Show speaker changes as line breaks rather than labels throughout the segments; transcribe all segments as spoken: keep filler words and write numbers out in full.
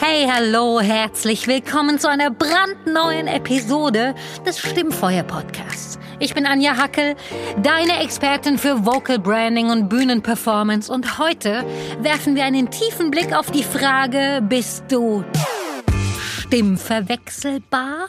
Hey, hallo, herzlich willkommen zu einer brandneuen Episode des Stimmfeuer-Podcasts. Ich bin Anja Hackel, deine Expertin für Vocal Branding und Bühnenperformance, und heute werfen wir einen tiefen Blick auf die Frage: Bist du stimmverwechselbar?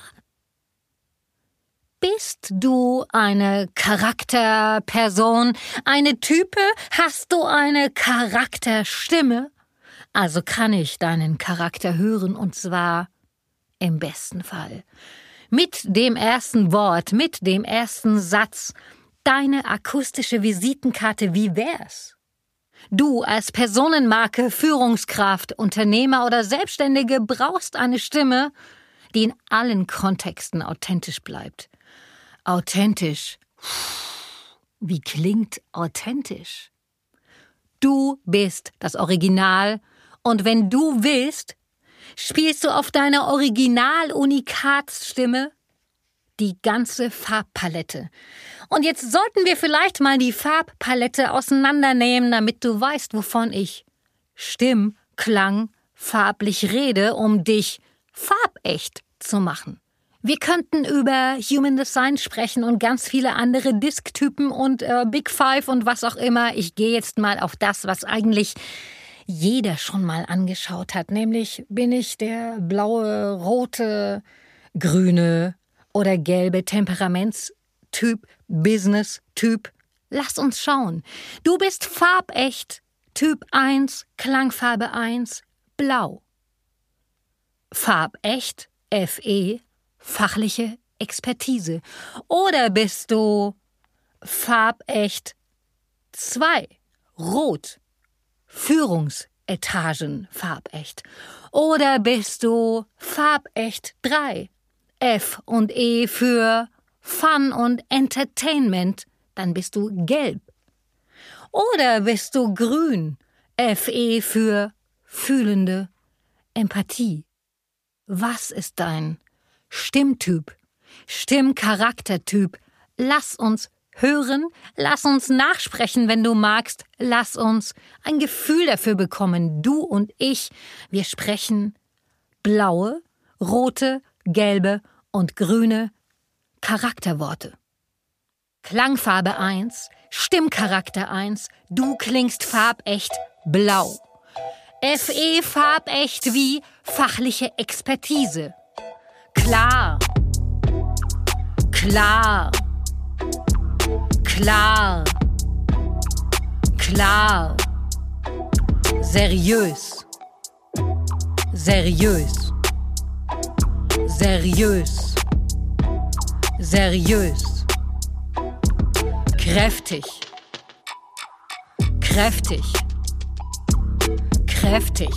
Bist du eine Charakterperson, eine Type? Hast du eine Charakterstimme? Also kann ich deinen Charakter hören, und zwar im besten Fall mit dem ersten Wort, mit dem ersten Satz, deine akustische Visitenkarte. Wie wär's? Du als Personenmarke, Führungskraft, Unternehmer oder Selbstständige brauchst eine Stimme, die in allen Kontexten authentisch bleibt. Authentisch. Wie klingt authentisch? Du bist das Original, und wenn du willst, spielst du auf deiner Original-Unikatsstimme die ganze Farbpalette. Und jetzt sollten wir vielleicht mal die Farbpalette auseinandernehmen, damit du weißt, wovon ich Stimm, Klang, farblich rede, um dich farbecht zu machen. Wir könnten über Human Design sprechen und ganz viele andere Disktypen und äh, Big Five und was auch immer. Ich gehe jetzt mal auf das, was eigentlich jeder schon mal angeschaut hat, nämlich: bin ich der blaue, rote, grüne oder gelbe Temperamentstyp, Business-Typ? Lass uns schauen. Du bist farbecht, Typ eins, Klangfarbe eins, blau. Farbecht, F E, fachliche Expertise. Oder bist du farbecht zwei, rot, Führungsetagen farbecht. Oder bist du farbecht drei, F und E für Fun und Entertainment, dann bist du gelb. Oder bist du grün, F E für fühlende Empathie. Was ist dein Stimmtyp, Stimmcharaktertyp? Lass uns hören, lass uns nachsprechen, wenn du magst. Lass uns ein Gefühl dafür bekommen, du und ich. Wir sprechen blaue, rote, gelbe und grüne Charakterworte. Klangfarbe eins, Stimmcharakter eins, du klingst farbecht blau. F E farbecht wie fachliche Expertise. Klar, klar, klar, klar, seriös, seriös, seriös, seriös, kräftig, kräftig, kräftig,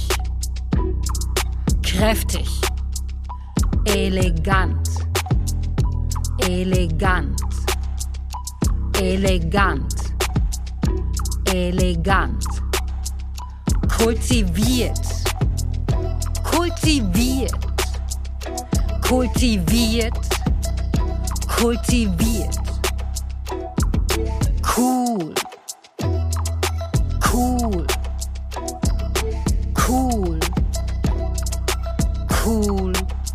kräftig, elegant, elegant, elegant, elegant, kultiviert, kultiviert, kultiviert, kultiviert, cool, cool, cool, cool,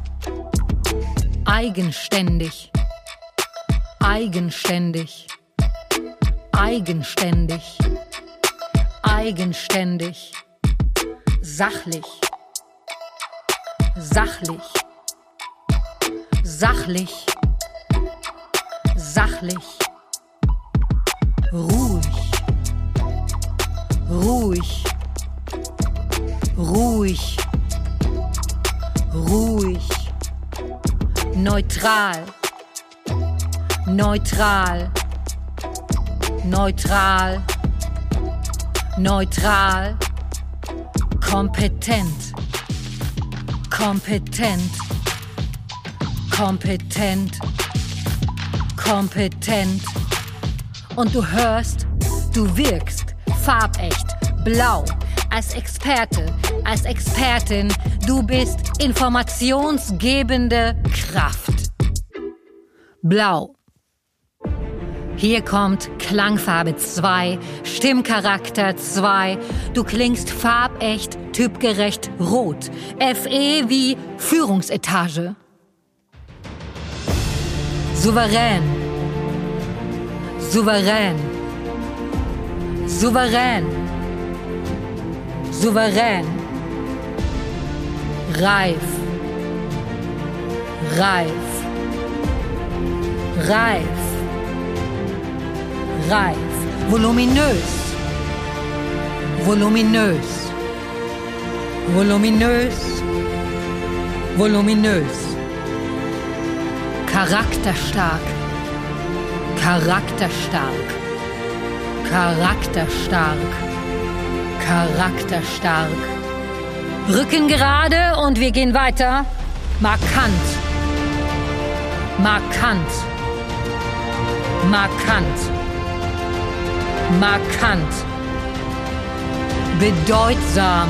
eigenständig, eigenständig, eigenständig, eigenständig, sachlich, sachlich, sachlich, sachlich, ruhig, ruhig, ruhig, ruhig, neutral, neutral, neutral, neutral, kompetent, kompetent, kompetent, kompetent. Und du hörst, du wirkst farbecht, blau, als Experte, als Expertin. Du bist informationsgebende Kraft. Blau. Hier kommt Klangfarbe zwei, Stimmcharakter zwei. Du klingst farbecht, typgerecht rot. F E wie Führungsetage. Souverän. Souverän. Souverän. Souverän. Reif. Reif. Reif. Reif. Voluminös. Voluminös. Voluminös. Voluminös. Charakterstark. Charakterstark. Charakterstark. Charakterstark. Rücken gerade und wir gehen weiter. Markant. Markant. Markant. Markant. Bedeutsam.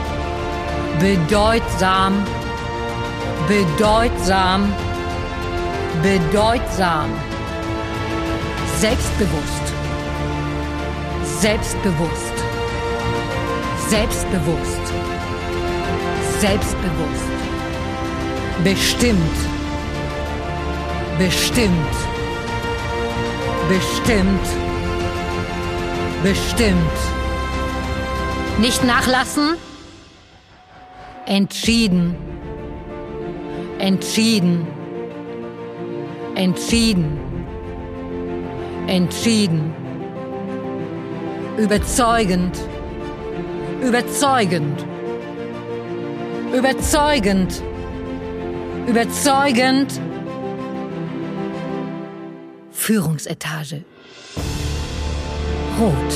Bedeutsam. Bedeutsam. Bedeutsam. Selbstbewusst. Selbstbewusst. Selbstbewusst. Selbstbewusst. Bestimmt. Bestimmt. Bestimmt. Bestimmt. Nicht nachlassen. Entschieden. Entschieden. Entschieden. Entschieden. Überzeugend. Überzeugend. Überzeugend. Überzeugend. Führungsetage. Rot.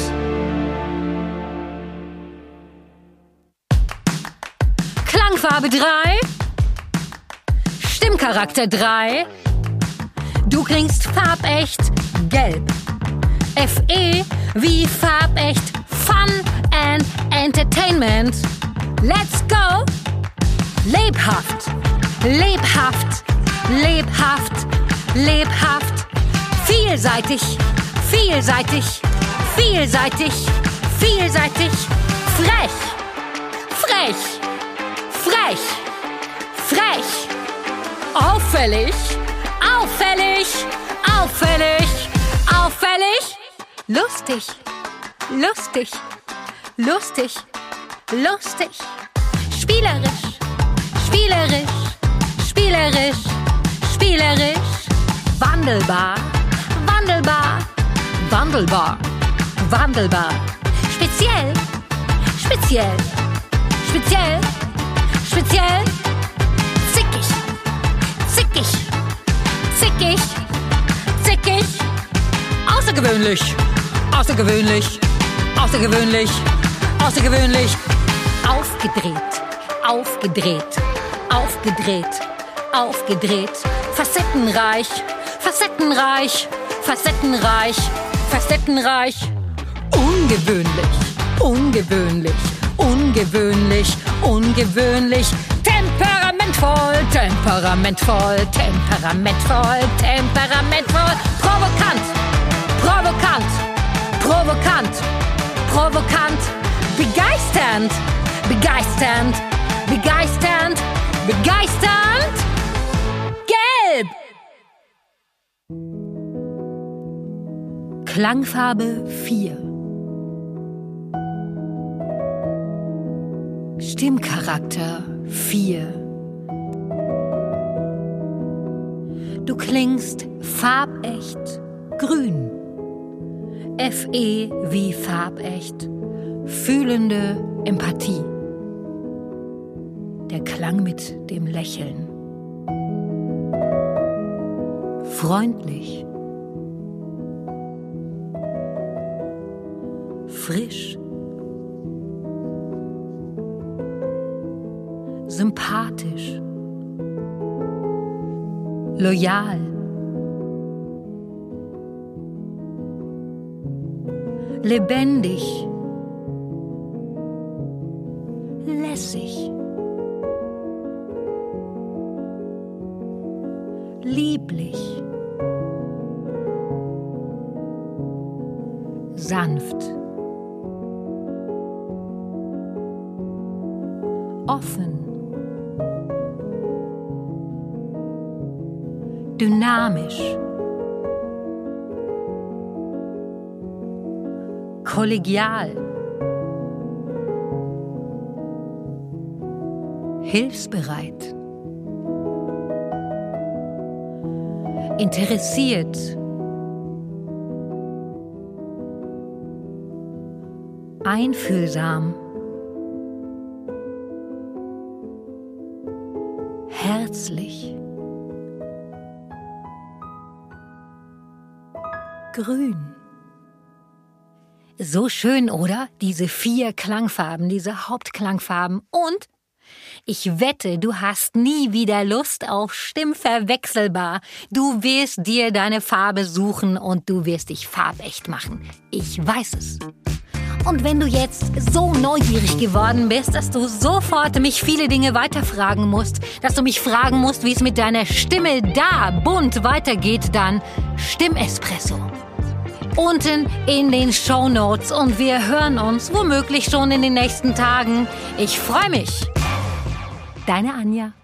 Klangfarbe drei. Stimmcharakter drei. Du klingst farbecht gelb. F E wie farbecht Fun and Entertainment. Let's go! Lebhaft, lebhaft, lebhaft, lebhaft. Vielseitig, vielseitig, vielseitig, vielseitig. Frech, frech, frech, frech. Auffällig, auffällig, auffällig, auffällig. Lustig, lustig, lustig, lustig. Spielerisch, spielerisch, spielerisch, spielerisch. Wandelbar, wandelbar, wandelbar, wandelbar. Speziell, speziell, speziell, speziell. Zickig, zickig, zickig, zickig. Außergewöhnlich, außergewöhnlich, außergewöhnlich, außergewöhnlich. Aufgedreht, aufgedreht, aufgedreht, aufgedreht. Facettenreich, facettenreich, facettenreich, facettenreich. Ungewöhnlich, ungewöhnlich, ungewöhnlich, ungewöhnlich. Temperamentvoll, temperamentvoll, temperamentvoll, temperamentvoll. Provokant, provokant, provokant, provokant. Begeisternd, begeisternd, begeisternd, begeisternd. Gelb. Klangfarbe vier. Stimmcharakter vier. Du klingst farbecht grün. F E wie farbecht. Fühlende Empathie. Der Klang mit dem Lächeln. Freundlich. Frisch. Sympathisch. Loyal. Lebendig. Lässig. Lieblich. sanft, offen, dynamisch, kollegial, hilfsbereit, interessiert, einfühlsam, herzlich, grün. So schön, oder? Diese vier Klangfarben, diese Hauptklangfarben. Und ich wette, du hast nie wieder Lust auf Stimmverwechselbar. Du wirst dir deine Farbe suchen und du wirst dich farbecht machen. Ich weiß es. Und wenn du jetzt so neugierig geworden bist, dass du sofort mich viele Dinge weiterfragen musst, dass du mich fragen musst, wie es mit deiner Stimme da bunt weitergeht, dann Stimmespresso. Unten in den Shownotes und wir hören uns womöglich schon in den nächsten Tagen. Ich freue mich. Deine Anja.